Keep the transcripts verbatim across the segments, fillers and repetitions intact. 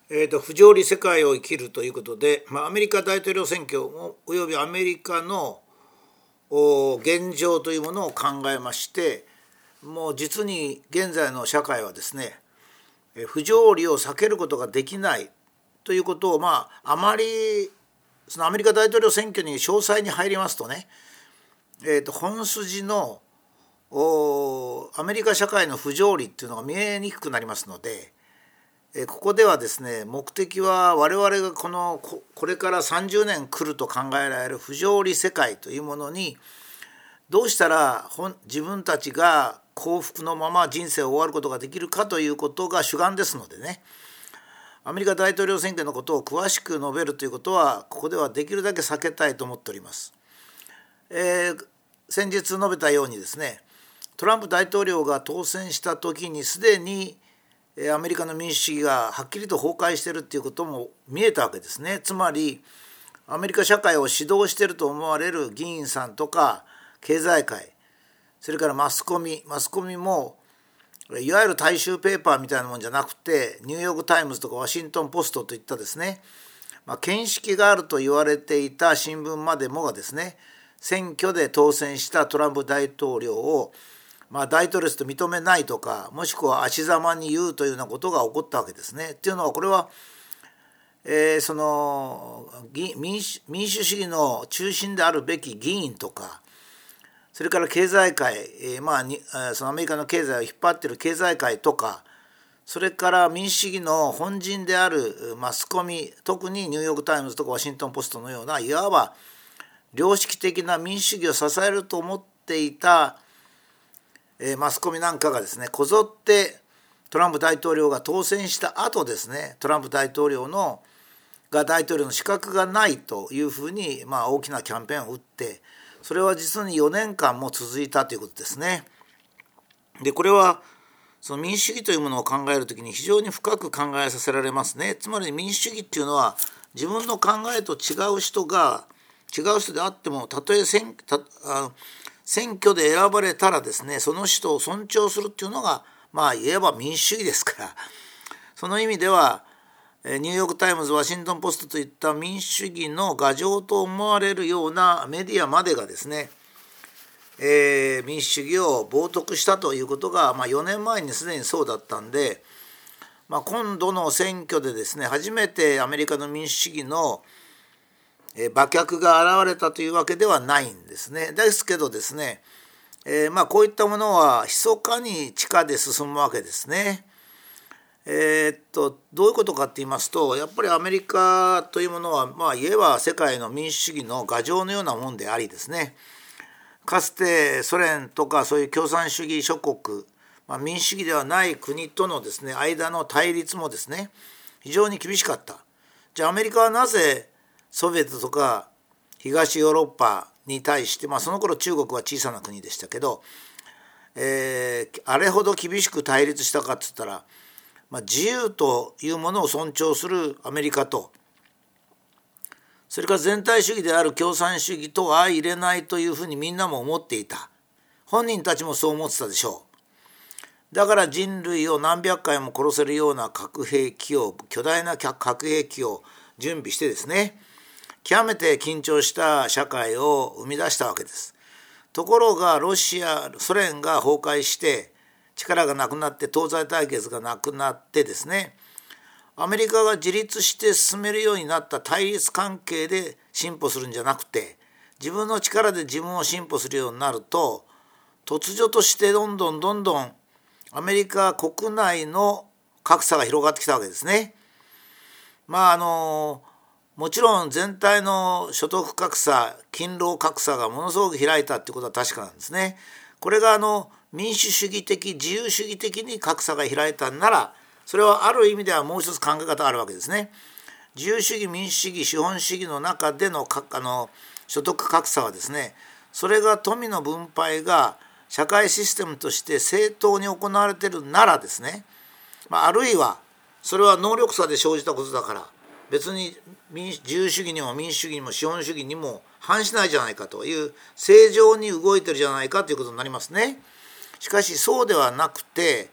えーと、不条理世界を生きるということで、まあ、アメリカ大統領選挙およびアメリカの現状というものを考えまして、もう実に現在の社会はですね、不条理を避けることができないということを、まあ、あまりそのアメリカ大統領選挙に詳細に入りますとね、えーと、本筋のアメリカ社会の不条理っていうのが見えにくくなりますので、ここではですね、目的は我々がこのこれからさんじゅうねん来ると考えられる不条理世界というものにどうしたら自分たちが幸福のまま人生を終わることができるかということが主眼ですのでね、アメリカ大統領選挙のことを詳しく述べるということはここではできるだけ避けたいと思っております。えー、先日述べたようにですね、トランプ大統領が当選した時にすでにアメリカの民主主義がはっきりと崩壊しているということも見えたわけですね。つまりアメリカ社会を指導していると思われる議員さんとか経済界、それからマスコミマスコミもいわゆる大衆ペーパーみたいなもんじゃなくて、ニューヨークタイムズとかワシントンポストといったですね、まあ、見識があると言われていた新聞までもがですね、選挙で当選したトランプ大統領をまあ、大統領と認めないとか、もしくは足ざまに言うというようなことが起こったわけですね。っていうのはこれは、えー、その民主、民主主義の中心であるべき議員とか、それから経済界、えー、まあにそのアメリカの経済を引っ張っている経済界とか、それから民主主義の本陣であるマスコミ、特にニューヨークタイムズとかワシントンポストのようないわば良識的な民主主義を支えると思っていたマスコミなんかがですね、こぞってトランプ大統領が当選した後ですね、トランプ大統領のが大統領の資格がないというふうに、まあ、大きなキャンペーンを打って、それは実によねんかんも続いたということですね。でこれはその民主主義というものを考えるときに非常に深く考えさせられますね。つまり民主主義っていうのは自分の考えと違う人が違う人であっても、たとえ選たあ選挙で選ばれたらですね、その人を尊重するっていうのが、まあ言えば民主主義ですから、その意味ではニューヨークタイムズ、ワシントンポストといった民主主義の牙城と思われるようなメディアまでがですね、えー、民主主義を冒涜したということが、まあ、よねんまえにすでにそうだったんで、まあ、今度の選挙でですね、初めてアメリカの民主主義の馬脚が現れたというわけではないんですね。ですけどですね、えー、まあこういったものは密かに地下で進むわけですね。えー、っとどういうことかって言いますと、やっぱりアメリカというものは、まあ言えば世界の民主主義の牙城のようなもんでありですね、かつてソ連とかそういう共産主義諸国、まあ、民主主義ではない国とのですね間の対立もですね非常に厳しかった。じゃあアメリカはなぜソビエトとか東ヨーロッパに対して、まあ、その頃中国は小さな国でしたけど、えー、あれほど厳しく対立したかっつったら、まあ、自由というものを尊重するアメリカと、それから全体主義である共産主義とは相入れないというふうにみんなも思っていた。本人たちもそう思ってたでしょう。だから人類を何百回も殺せるような核兵器を巨大な核兵器を準備してですね、極めて緊張した社会を生み出したわけです。ところがロシア、ソ連が崩壊して力がなくなって東西対決がなくなってですね、アメリカが自立して進めるようになった対立関係で進歩するんじゃなくて、自分の力で自分を進歩するようになると、突如としてどんどんどんどんアメリカ国内の格差が広がってきたわけですね。まああのもちろん全体の所得格差、勤労格差がものすごく開いたってことは確かなんですね。これがあの民主主義的、自由主義的に格差が開いたんなら、それはある意味ではもう一つ考え方があるわけですね。自由主義、民主主義、資本主義の中でのあの所得格差はですね、それが富の分配が社会システムとして正当に行われているならですね、まあ、あるいはそれは能力差で生じたことだから、別に自由主義にも民主主義にも資本主義にも反しないじゃないかという、正常に動いてるじゃないかということになりますね。しかしそうではなくて、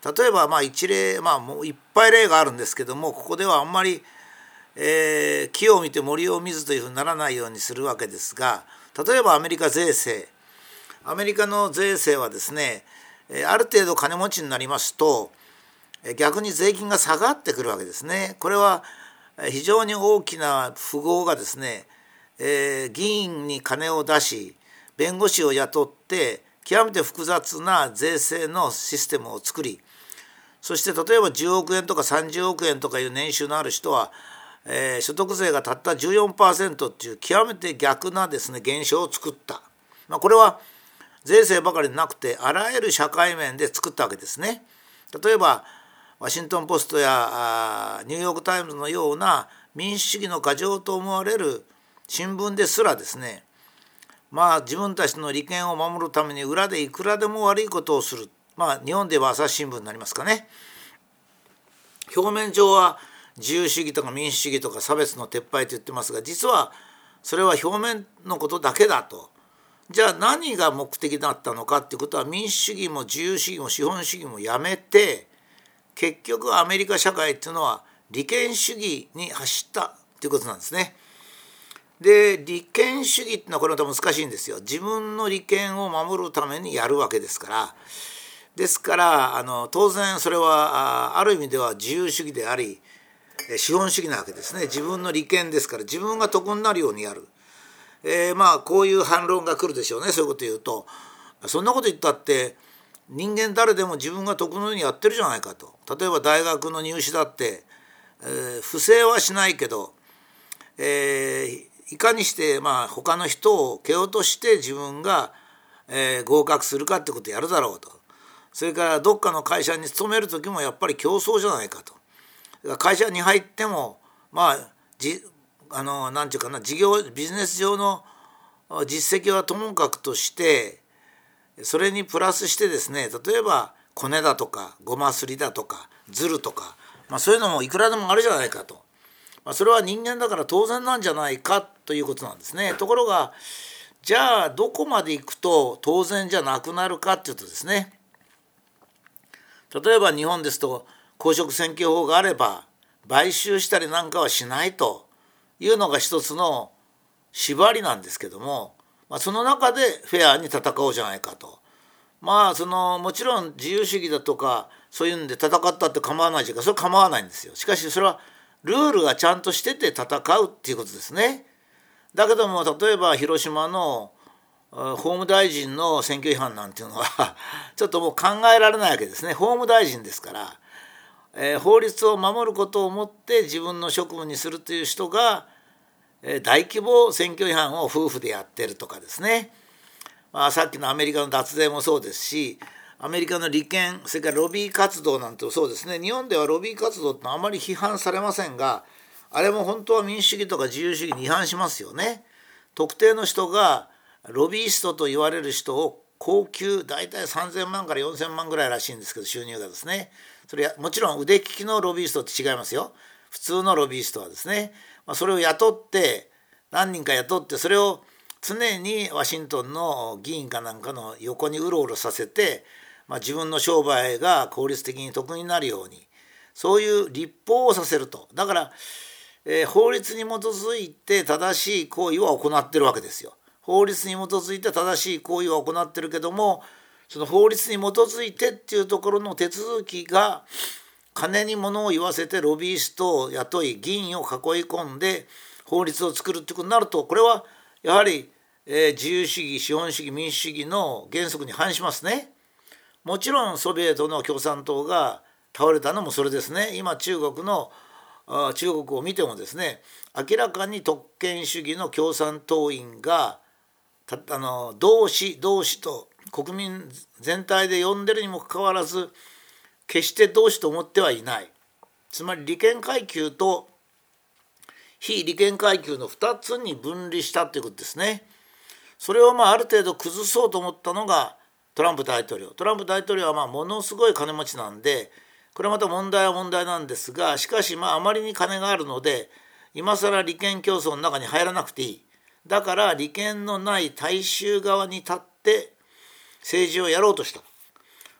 例えばまあ一例、まあもういっぱい例があるんですけども、ここではあんまり、えー、木を見て森を見ずというふうにならないようにするわけですが、例えばアメリカ税制。アメリカの税制はですね、ある程度金持ちになりますと逆に税金が下がってくるわけですね。これは非常に大きな富豪がですね、えー、議員に金を出し弁護士を雇って極めて複雑な税制のシステムを作り、そして例えばじゅうおくえんとかさんじゅうおくえんとかいう年収のある人は、えー、所得税がたった じゅうよんパーセント っていう極めて逆なですね現象を作った。まあ、これは税制ばかりでなくてあらゆる社会面で作ったわけですね。例えばワシントンポストやニューヨークタイムズのような民主主義の過剰と思われる新聞ですらですね、まあ自分たちの利権を守るために裏でいくらでも悪いことをする、まあ日本では朝日新聞になりますかね。表面上は自由主義とか民主主義とか差別の撤廃と言ってますが、実はそれは表面のことだけだと。じゃあ何が目的だったのかっていうことは、民主主義も自由主義も資本主義もやめて、結局アメリカ社会っていうのは利権主義に走ったということなんですね。で、利権主義っていうのはこれまた難しいんですよ。自分の利権を守るためにやるわけですから。ですからあの当然それは あ, ある意味では自由主義であり資本主義なわけですね。自分の利権ですから自分が得になるようにやる。えー、まあこういう反論が来るでしょうね。そういうこと言うと、そんなこと言ったって人間誰でも自分が得のようにやってるじゃないかと。例えば大学の入試だって、えー、不正はしないけど、えー、いかにしてまあ他の人を蹴落として自分が、えー、合格するかってことをやるだろうと。それからどっかの会社に勤める時もやっぱり競争じゃないかと。会社に入ってもまあじあのなんていうかな、事業ビジネス上の実績はともかくとして、それにプラスしてですね、例えばコネだとかごますりだとかズルとか、まあ、そういうのもいくらでもあるじゃないかと、まあ、それは人間だから当然なんじゃないかということなんですね。ところがじゃあどこまで行くと当然じゃなくなるかっていうとですね、例えば日本ですと公職選挙法があれば買収したりなんかはしないというのが一つの縛りなんですけども、まあ、その中でフェアに戦おうじゃないかと。まあそのもちろん自由主義だとかそういうんで戦ったって構わないというか、それは構わないんですよ。しかしそれはルールがちゃんとしてて戦うっていうことですね。だけども例えば広島の法務大臣の選挙違反なんていうのはちょっともう考えられないわけですね。法務大臣ですから、えー、法律を守ることをもって自分の職務にするという人が、えー、大規模選挙違反を夫婦でやってるとかですね、まあ、さっきのアメリカの脱税もそうですし、アメリカの利権、それからロビー活動なんてそうですね。日本ではロビー活動ってあまり批判されませんが、あれも本当は民主主義とか自由主義に違反しますよね。特定の人がロビーストと言われる人を高級、大体さんぜんまんからよんせんまんぐらいらしいんですけど、収入がですね、それもちろん腕利きのロビーストって違いますよ。普通のロビーストはですね、まあ、それを雇って何人か雇って、それを常にワシントンの議員かなんかの横にうろうろさせて、まあ、自分の商売が効率的に得になるように、そういう立法をさせると。だから、えー、法律に基づいて正しい行為は行ってるわけですよ。法律に基づいて正しい行為は行ってるけども、その法律に基づいてっていうところの手続きが金に物を言わせてロビーストを雇い議員を囲い込んで法律を作るってことになると、これはやはり、えー、自由主義資本主義民主主義の原則に反しますね。もちろんソビエトの共産党が倒れたのもそれですね。今中国の中国を見てもですね、明らかに特権主義の共産党員があの同志同志と国民全体で呼んでるにもかかわらず、決して同志と思ってはいない。つまり利権階級と非利権階級のふたつに分離したということですね。それをまあある程度崩そうと思ったのがトランプ大統領。トランプ大統領はまあものすごい金持ちなんで、これまた問題は問題なんですが、しかしまああまりに金があるので、今更利権競争の中に入らなくていい。だから利権のない大衆側に立って政治をやろうとした。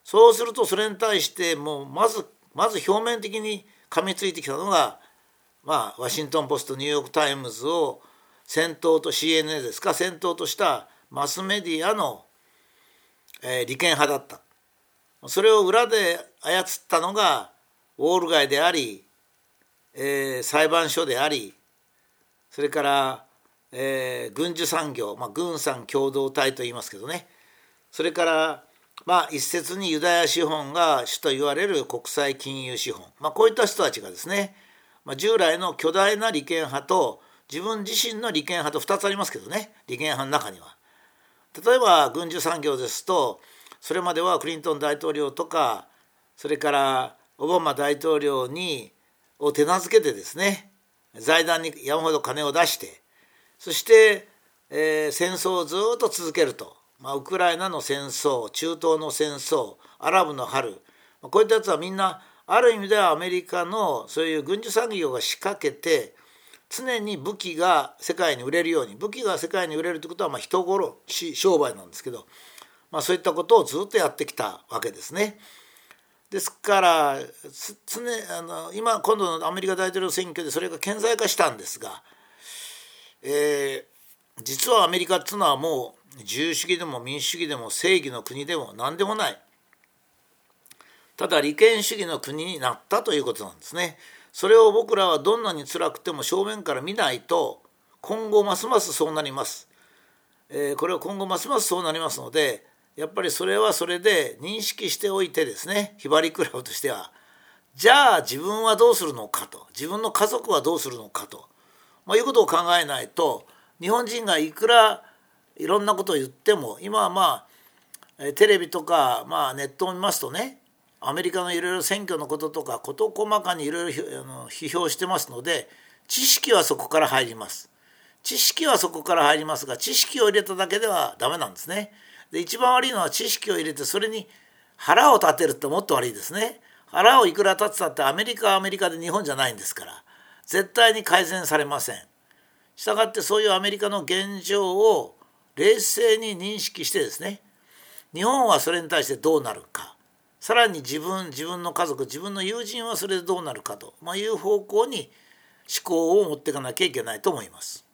そうするとそれに対してもうまずまず表面的に噛みついてきたのが、まあ、ワシントン・ポスト、ニューヨーク・タイムズを先頭と シーエヌエヌ ですか、先頭としたマスメディアの、えー、利権派だった。それを裏で操ったのがウォール街であり、えー、裁判所であり、それから、えー、軍需産業、まあ、軍産共同体と言いますけどね、それから、まあ、一説にユダヤ資本が主と言われる国際金融資本、まあ、こういった人たちがですね、まあ、従来の巨大な利権派と自分自身の利権派とふたつありますけどね、利権派の中には。例えば軍需産業ですと、それまではクリントン大統領とか、それからオバマ大統領にを手なずけてですね、財団に山ほど金を出して、そして、えー、戦争をずっと続けると、まあ、ウクライナの戦争、中東の戦争、アラブの春、こういったやつはみんなある意味ではアメリカのそういう軍需産業が仕掛けて、常に武器が世界に売れるように、武器が世界に売れるということはまあ人殺し商売なんですけど、まあ、そういったことをずっとやってきたわけですね。ですから常あの今今度のアメリカ大統領選挙でそれが顕在化したんですが、えー、実はアメリカっていうのはもう自由主義でも民主主義でも正義の国でも何でもない、ただ利権主義の国になったということなんですね。それを僕らはどんなに辛くても正面から見ないと今後ますますそうなります。えー、これは今後ますますそうなりますので、やっぱりそれはそれで認識しておいてですね、ひばりクラブとしては、じゃあ自分はどうするのかと、自分の家族はどうするのかと、まあ、いうことを考えないと、日本人がいくらいろんなことを言っても、今はまあテレビとか、まあ、ネットを見ますとね、アメリカのいろいろ選挙のこととか事細かにいろいろ批評してますので、知識はそこから入ります。知識はそこから入りますが、知識を入れただけではダメなんですね。で、一番悪いのは知識を入れてそれに腹を立てるってもっと悪いですね。腹をいくら立てたってアメリカはアメリカで日本じゃないんですから、絶対に改善されません。したがってそういうアメリカの現状を冷静に認識してですね、日本はそれに対してどうなるか、さらに自分自分の家族、自分の友人はそれでどうなるかと、まあ、いう方向に思考を持っていかなきゃいけないと思います。